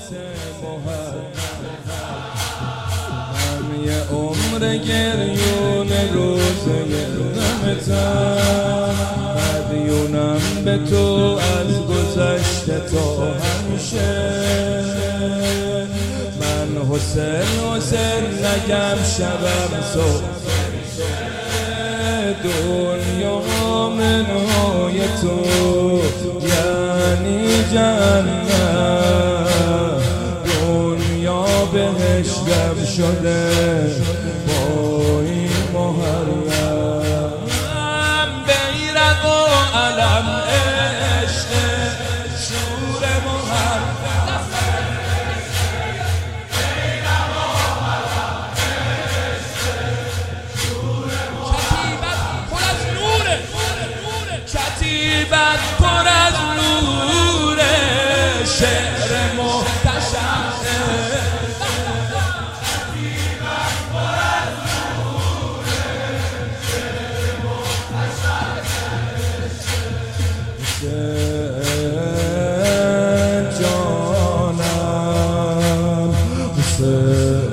من یه عمر گریون روزه غمتم، مدیونم به تو از گذشته تا همیشه. من حسین نگم شبم صبح، دنیا منهای تو یعنی جنت، دنیا بهشتم شده با این محرم. بیرق و علم عشق شور محرم، کتیبت پر از نوره، شعر محتشم، کتیبت پر از نوره، شعر محتشم. حسین جانم، حسین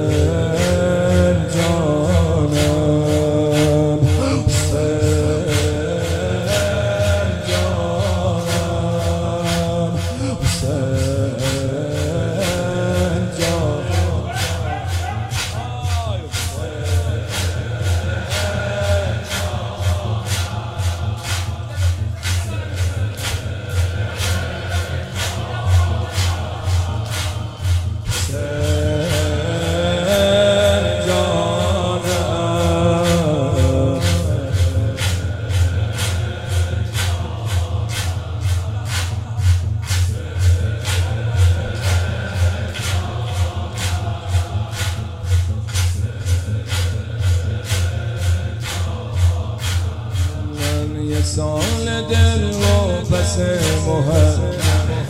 سال دل و پس محرم،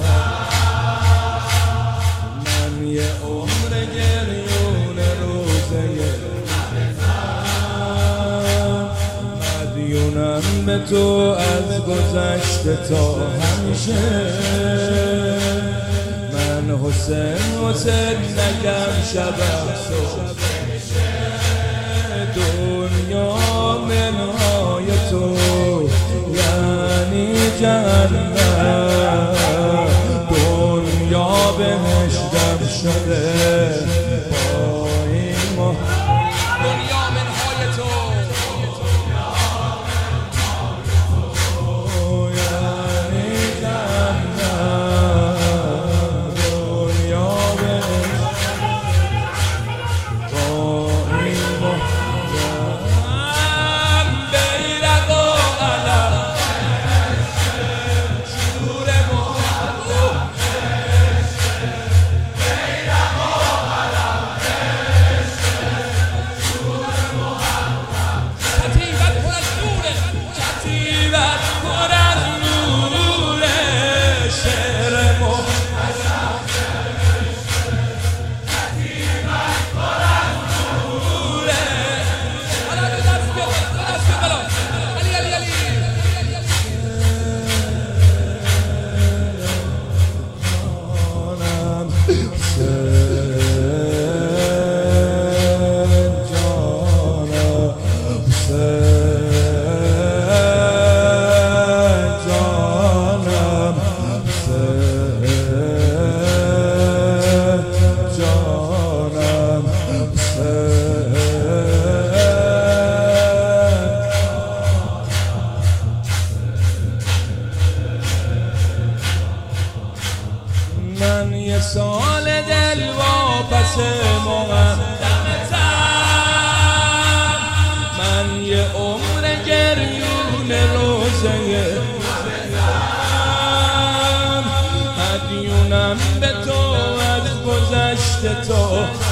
من یه عمر گریون روزه غمتم، مدیونم به تو از گذشته تا همیشه. من حسین نگم شبم صبح، دنیا منهای تو یعنی جنت، دنیا بهشتم شده با این محرم. دنیا منهای تو یعنی جنت، دنیا بهشتم با این محرم. بیرق و علم یه سال دل واپس مقدمتم، من یه عمر گریون روزه غمتم، مدیونم به تو از گذشته تا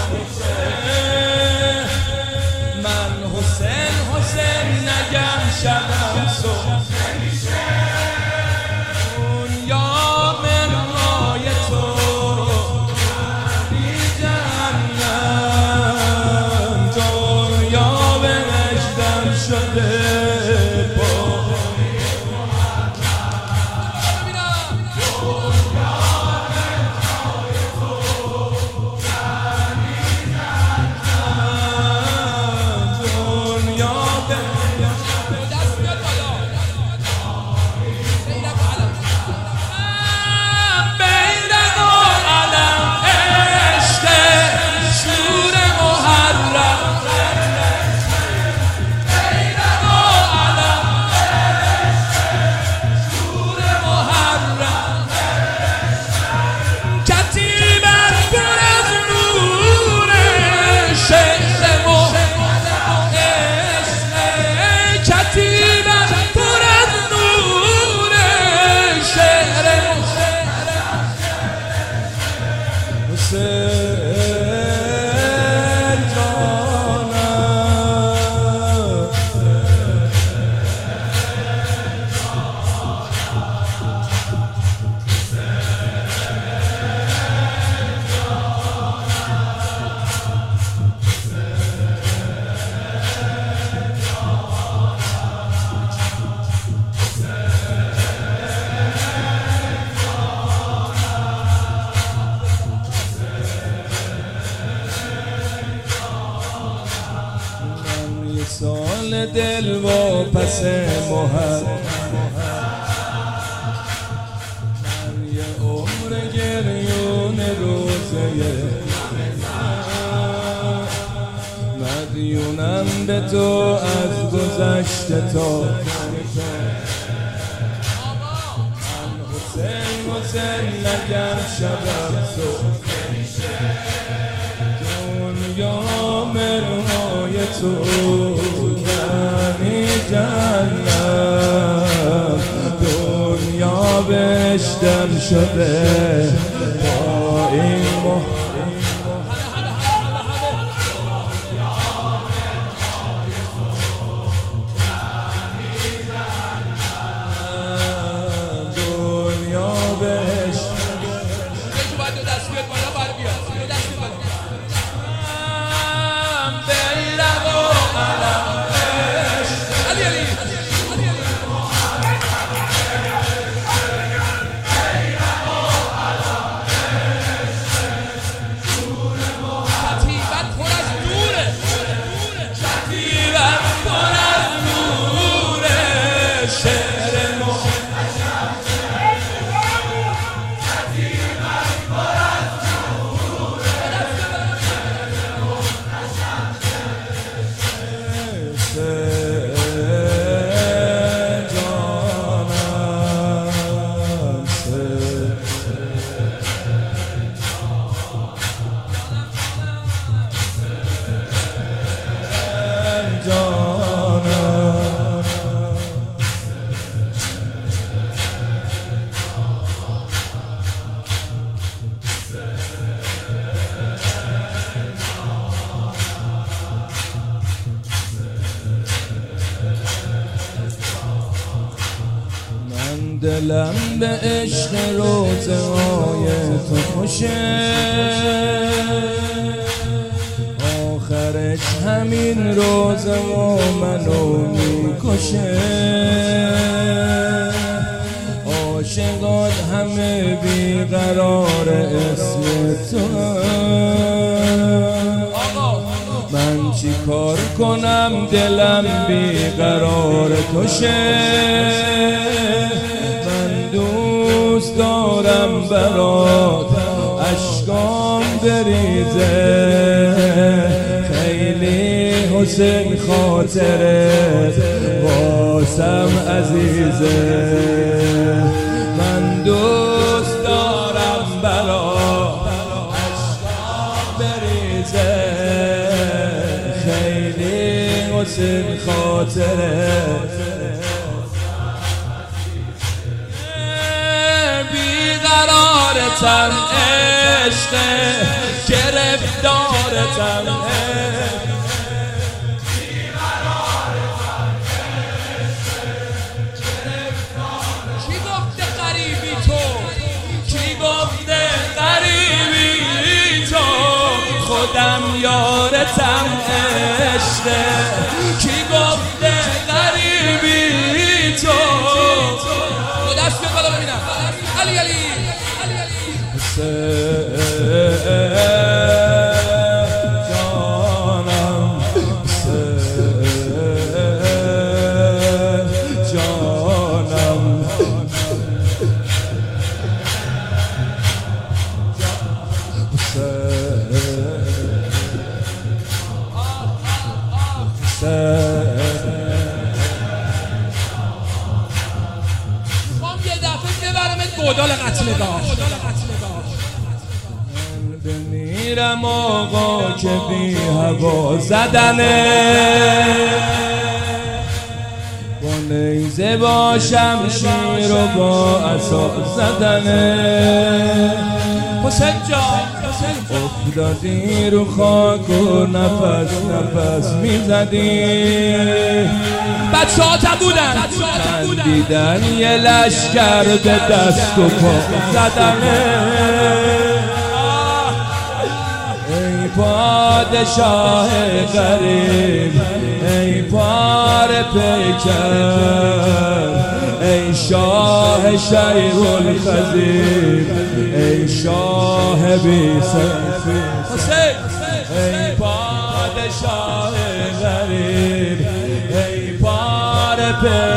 من حسین نگم شبم صبح، دنیا منهای تو پس مهر من یه عمر گریون روزه مدیونم به تو از گذشت تو حسین نگر شبم تو دنیا مرهای تو یعنی جنت دنیا بهشتم شده با این دلم به عشق روزهای تو خوشه آخرش همین روز و منو میکشه عاشقات همه بیقرار اسم تو من چی کار کنم دلم بیقرار توشه دوست دارم برات اشکام بریزه خیلی حسین خاطرت واسم عزیزه من دوست دارم برات اشکام بریزه خیلی حسین خاطرت بیقرارتم عشق گرفتارتم کی گفته غریبی تو کی گفته غریبی تو خودم یارتم عشق کی گفته غریبی تو دست به بالا ببینم علی علی جانم جانم گودال قتلگاه بمیرم آقا که بی هوا زدنه با نیزه با شمشیر و با عصا زدنه حسین جان افتادی رو خاک و نفس نفس میزدی بچه ها بودن دیدن یه لشکر به دست و پا زدنه ای پادشاه غریب ای پار پیکر ای شاه شیخ الخزیب ای شاه بی سیفی ای پادشاه غریب ای پار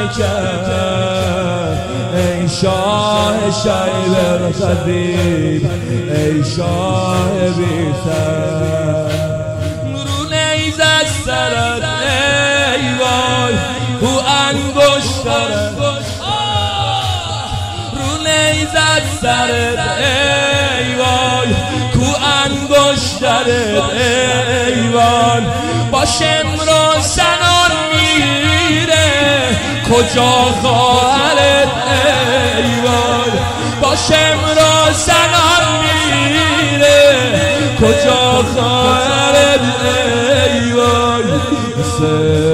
کرد. ای شاه شیبر خدیب، ای شاه بی سر، رو نیز از سرت ای وای کو انگشترت، رو نیز از سرت ای وای کو انگشترت ای وای. باش امروز سنان میره کجا خواهرت ای وای، باش امروز سنان میره کجا خواهرت ای وای.